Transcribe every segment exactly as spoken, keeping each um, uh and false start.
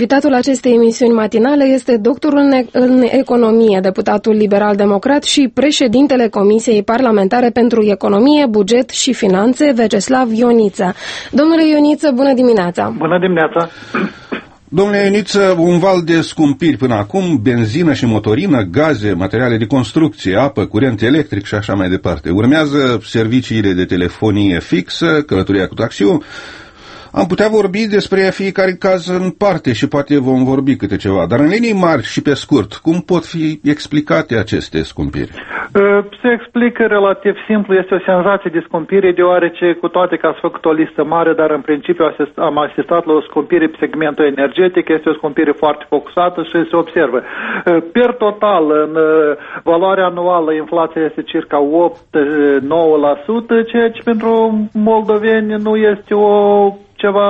Invitatul acestei emisiuni matinale este doctorul în economie, deputatul liberal-democrat și președintele Comisiei Parlamentare pentru Economie, Buget și Finanțe, Veceslav Ioniță. Domnule Ioniță, bună dimineața! Bună dimineața! Domnule Ioniță, un val de scumpiri până acum, benzină și motorină, gaze, materiale de construcție, apă, curent electric și așa mai departe. Urmează serviciile de telefonie fixă, călătoria cu taxiul. Am putea vorbi despre fiecare caz în parte și poate vom vorbi câte ceva, dar în linii mari și pe scurt, cum pot fi explicate aceste scumpiri? Se explică relativ simplu, este o senzație de scumpire, deoarece cu toate că ați făcut o listă mare, dar în principiu am asistat la o scumpire pe segmentul energetic, este o scumpire foarte focusată și se observă. Per total, în valoarea anuală, inflația este circa opt nouă la sută, ceea ce pentru moldoveni nu este o ceva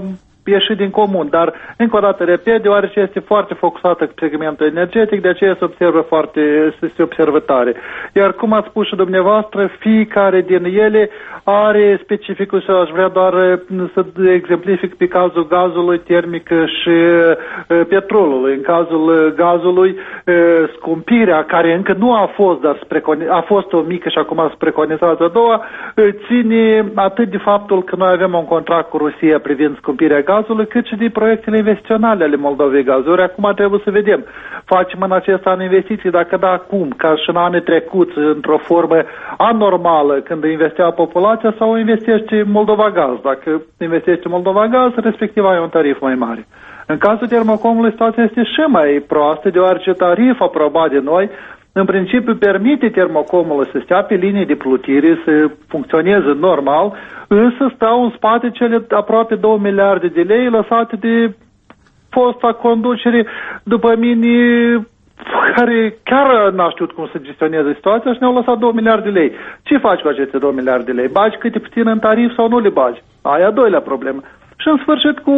ieșit din comun, dar încă o dată repet, deoarece este foarte focusată pe segmentul energetic, de aceea se observă foarte, se observă tare. Iar cum ați spus și dumneavoastră, fiecare din ele are specificul și aș vrea doar să exemplific pe cazul gazului termic și petrolului. În cazul gazului, scumpirea, care încă nu a fost, dar a fost o mică și acum se preconizează a doua, ține atât de faptul că noi avem un contract cu Rusia privind scumpirea gazului, cât și de proiectele investiționale ale Moldovei Gazuri. Acum trebuie să vedem. Facem în acest an investiții, dacă da, acum, ca și în anii trecuți, într-o formă anormală, când investea populația, sau investește Moldova Gaz. Dacă investește Moldova Gaz, respectiv ai un tarif mai mare. În cazul Termocomului, situația este și mai proastă, deoarece tarif aprobat de noi în principiu permite Termocomului să stea pe linii de plutire, să funcționeze normal, însă stau în spate cele aproape două miliarde de lei lăsate de fosta conducere, după mine, care chiar n-a știut cum să gestioneze situația și ne-au lăsat două miliarde de lei. Ce faci cu aceste două miliarde de lei? Bagi câte puțin în tarif sau nu le bagi? Aia a doilea problemă. Și în sfârșit cu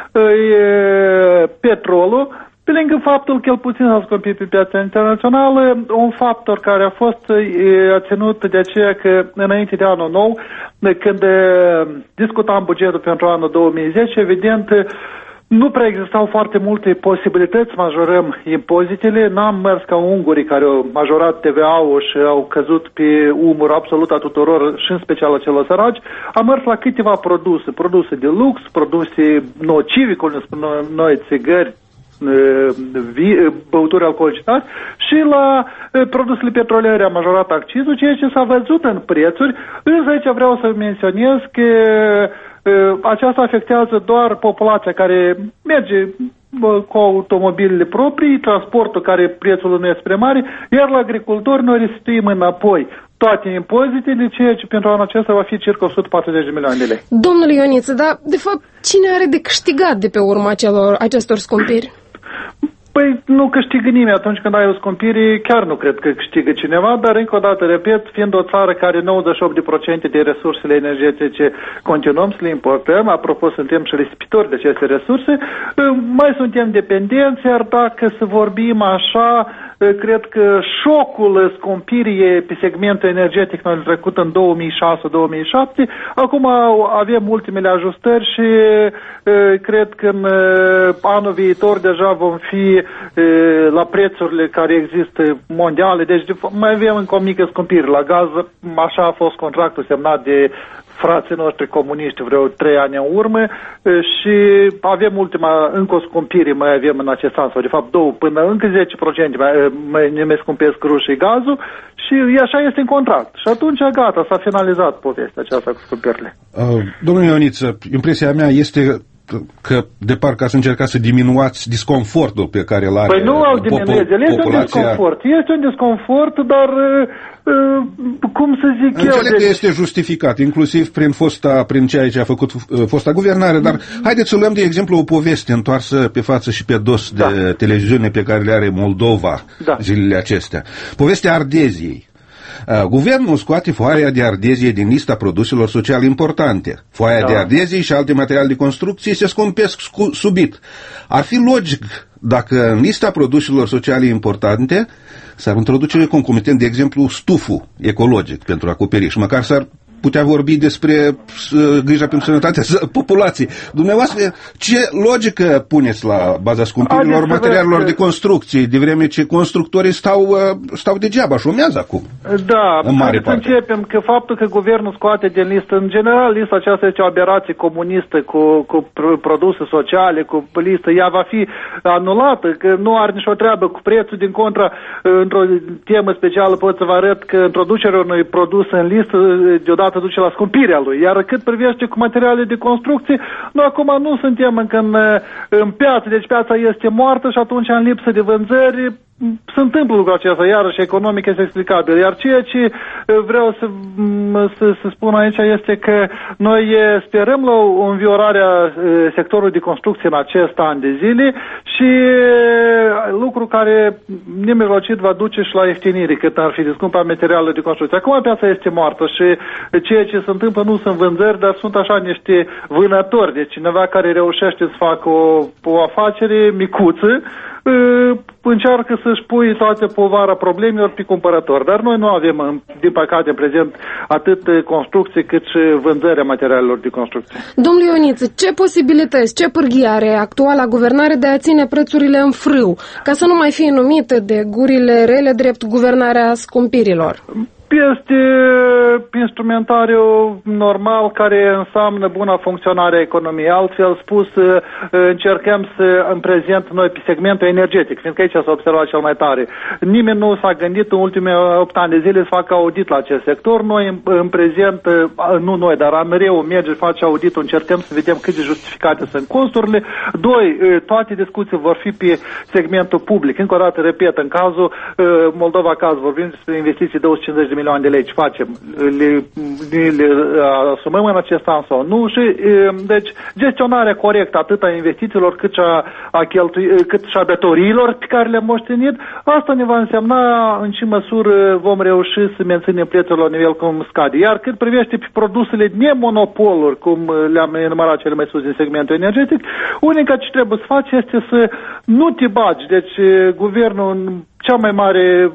e, petrolul, pe lângă faptul că el puțin s-a scumpit pe piața internațională, un factor care a fost a ținut de aceea că înainte de anul nou, când discutam bugetul pentru anul două mii zece, evident, nu prea existau foarte multe posibilități să majorăm impozitele. N-am mers ca ungurii care au majorat T V A-ul și au căzut pe umăr absolut a tuturor și în special a celor săraci. Am mers la câteva produse, produse de lux, produse nocive, cum ne spun noi, țigări, băuturi alcoolicitate, și la produsele petroliere am majorat accizul, ceea ce s-a văzut în prețuri. Însă aici vreau să menționez că aceasta afectează doar populația care merge cu automobilele proprii, transportul care prețul nu este prea mare, iar la agricultori noi restituim înapoi toate impozitele, ceea ce pentru anul acesta va fi circa o sută patruzeci de milioane de lei. Domnule Ioniță, dar de fapt cine are de câștigat de pe urma celor, acestor scumpiri? Păi nu câștigă nimeni. Atunci când ai o scumpire, chiar nu cred că câștigă cineva, dar încă o dată, repet, fiind o țară care nouăzeci și opt la sută de resursele energetice continuăm să le importăm, apropo, suntem și risipitori de aceste resurse, mai suntem dependenți, iar dacă să vorbim așa, cred că șocul scumpirii pe segmentul energetic noi trecut în două mii șase două mii șapte, acum avem ultimele ajustări și cred că în anul viitor deja vom fi la prețurile care există mondiale, deci mai avem încă o mică scumpire la gaz, așa a fost contractul semnat de frații noștri comuniști vreo trei ani în urmă și avem ultima, încă o scumpire mai avem în acest an, sau de fapt două, până încă zece la sută mai, mai, ne mai scumpesc rușii gazul și așa este în contract. Și atunci gata, s-a finalizat povestea aceasta cu scumpirile. Uh, domnule Ioniță, impresia mea este că de parcă ați încercat să diminuați disconfortul pe care îl are Păi nu au diminuat, este populația... un disconfort, este un disconfort, dar uh, cum să zic Înțeleg eu... Înțeleg că este justificat, inclusiv prin fosta, prin ceea ce a făcut uh, fosta guvernare, dar mm. haideți să luăm de exemplu o poveste întoarsă pe față și pe dos de da. televiziune pe care le are Moldova da. zilele acestea. Povestea Ardeziei. Guvernul scoate foaia de ardezie din lista produselor social importante. Foaia da. de ardezie și alte materiale de construcție se scumpesc subit. Ar fi logic dacă în lista produselor sociale importante s-ar introduce concomitent, de exemplu, stuful ecologic pentru acoperiș, măcar s-ar putea vorbi despre grija pentru sănătatea populației. Dumneavoastră, ce logică puneți la baza scumpirilor materialelor de construcție, de vreme ce constructorii stau, stau degeaba, șumează acum? Da, în mare parte. Începem că faptul că guvernul scoate din listă, în general, lista aceasta este o aberație comunistă cu, cu produse sociale, cu listă, ea va fi anulată, că nu are nicio treabă cu prețul, din contra, într-o temă specială pot să vă arăt că introducerea unui produs în listă deodată duce la scumpirea lui, iar cât privește cu materiale de construcție, noi acum nu suntem încă în, în piață, deci piața este moartă și atunci în lipsă de vânzări se întâmplă lucrul acesta, iarăși economic este explicabil. Iar ceea ce vreau să, să, să spun aici este că noi sperăm la o înviorare a sectorului de construcție în acest an de zile și lucru care nemijlocit va duce și la ieftinire, cât ar fi de scump a materialelor de construcție. Acum piața este moartă și ceea ce se întâmplă nu sunt vânzări, dar sunt așa niște vânători, deci cineva care reușește să facă o, o afacere micuță, încearcă să-și pui toate povara problemelor pe cumpărător. Dar noi nu avem, din păcate, în prezent, atât construcție cât și vânzarea materialelor de construcție. Domnule Ioniță, ce posibilități, ce pârghii are actuala guvernare de a ține prețurile în frâu, ca să nu mai fie numită de gurile rele drept guvernarea scumpirilor? Este instrumentariu normal care înseamnă buna funcționare a economiei. Altfel spus, încercăm să, în prezent, noi pe segmentul energetic, fiindcă aici s-a observat cel mai tare. Nimeni nu s-a gândit în ultimii opt ani de zile să facă audit la acest sector. Noi, în, în prezent, nu noi, dar AMRE-ul merge, face auditul, încercăm să vedem cât de justificate sunt costurile. Doi, toate discuții vor fi pe segmentul public. Încă o dată, repet, în cazul Moldova, caz, vorbim despre investiții de două sute cincizeci de milioane de lei. Ce facem? Le, le, le asumăm în acest an sau nu? Și, deci, gestionarea corectă atât a investițiilor cât și a, a, cheltui, cât și a datoriilor pe care le-am moștenit, asta ne va însemna în ce măsură vom reuși să menținem prețul la nivel cum scade. Iar cât privește pe produsele nemonopoluri, cum le-am enumerat cele mai sus din segmentul energetic, unica ce trebuie să faci este să nu te bagi. Deci, guvernul cea mai mare,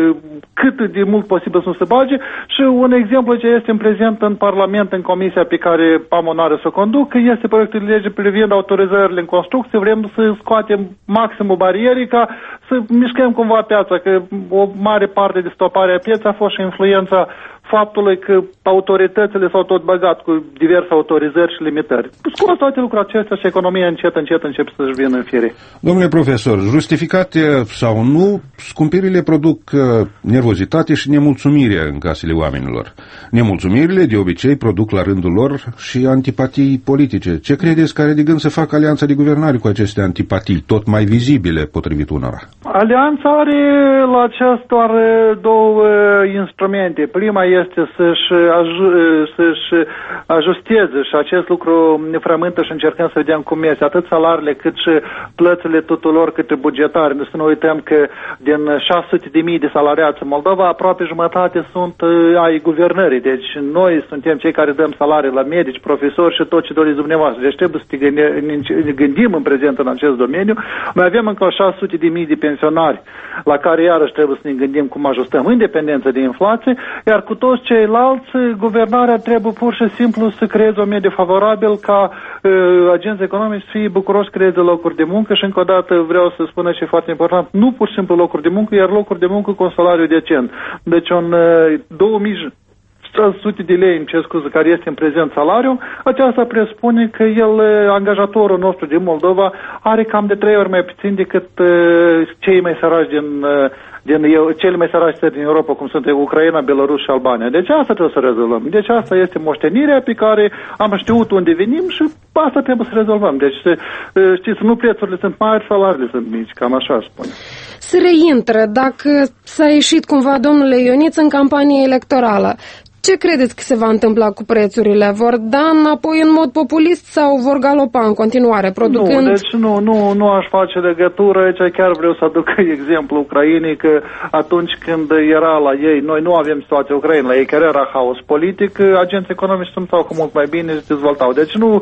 cât de mult posibil să nu se bage, și un exemplu ce este în prezent în Parlament, în comisia pe care am onoarea să o conduc, este proiectul de lege privind autorizările în construcție. Vrem să scoatem maximul barierii ca să mișcăm cumva piața, că o mare parte de stoparea pieței a fost și influența faptului că autoritățile s-au tot băgat cu diverse autorizări și limitări. Scos toate lucrurile acestea și economia încet, încet începe să-și vină în fire. Domnule profesor, justificate sau nu, scumpirile produc nervozitate și nemulțumire în casele oamenilor. Nemulțumirile de obicei produc la rândul lor și antipatii politice. Ce credeți că are de gând să facă alianța de guvernare cu aceste antipatii, tot mai vizibile potrivit unora? Alianța are la aceasta doar două instrumente. Prima este să-și, aju- să-și ajusteze și acest lucru ne frământă și încercăm să vedem cum este atât salariile cât și plățile tuturor către bugetari. Să nu uităm că din șase sute de mii de salariați în Moldova, aproape jumătate sunt ai guvernării. Deci noi suntem cei care dăm salarii la medici, profesori și tot ce doriți dumneavoastră. Deci trebuie să ne gândim în prezent în acest domeniu. Mai avem încă șase sute de mii de pensionari la care iarăși trebuie să ne gândim cum ajustăm în dependență de inflație, iar cu toți ceilalți, guvernarea trebuie pur și simplu să creeze o medie favorabil ca uh, agenții economici să fie bucuroși să creeze locuri de muncă și încă o dată vreau să spun și foarte important, nu pur și simplu locuri de muncă, iar locuri de muncă cu un salariu decent. Deci un uh, două mii șase sute de lei, îmi cer scuze, care este în prezent salariu, aceasta presupune că el, angajatorul nostru din Moldova, are cam de trei ori mai puțin decât uh, cei mai săraci din, uh, din cele mai săraci țări din Europa, cum sunt Ucraina, Belarus și Albania. Deci asta trebuie să rezolvăm. Deci asta este moștenirea pe care am știut unde venim și asta trebuie să rezolvăm. Deci, uh, știți, nu prețurile sunt mari, salariile sunt mici, cam așa spune. Se reintră, dacă s-a ieșit cumva, domnule Ioniță, în campanie electorală. Ce credeți că se va întâmpla cu prețurile? Vor da înapoi în mod populist sau vor galopa în continuare, producând... Nu, deci nu, nu, nu aș face legătură. Aici chiar vreau să aduc exemplu Ucrainei, că atunci când era la ei, noi nu avem situația Ucrainei, la ei chiar era haos politic, agenții economici sunt cu mult mai bine și se dezvoltau. Deci nu,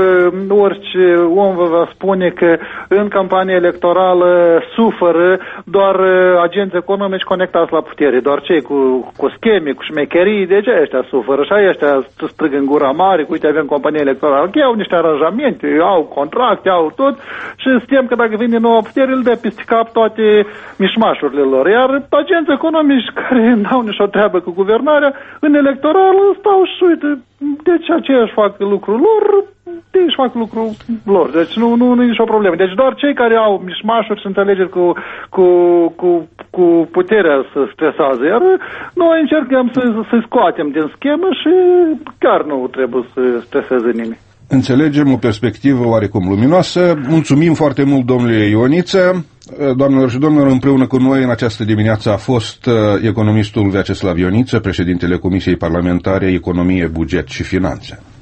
orice om vă va spune că în campanie electorală suferă doar agenții economici conectați la putere, doar cei cu, cu scheme, cu șmecherii. Deci ăștia suferă și ăștia strâng în gura mare, uite, avem companii electorale, că au niște aranjamente, au contracte, au tot și știm că dacă vine noua putere, îl dă peste cap toate mișmașurile lor. Iar agenții economici care n-au nicio treabă cu guvernarea, în electoral stau și uite, deci aceiași fac lucrul lor, deci fac lucrul lor. Deci nu, nu, nu e nicio problemă. Deci doar cei care au mișmașuri și înțelegeri cu, cu, cu, cu puterea să stresează. Iar noi încercăm să, să scoatem din schemă și chiar nu trebuie să streseze nimeni. Înțelegem o perspectivă oarecum luminoasă. Mulțumim foarte mult, domnule Ioniță. Doamnelor și domnilor, împreună cu noi în această dimineață a fost economistul Vyacheslav Ioniță, președintele Comisiei Parlamentare Economie, Buget și Finanțe.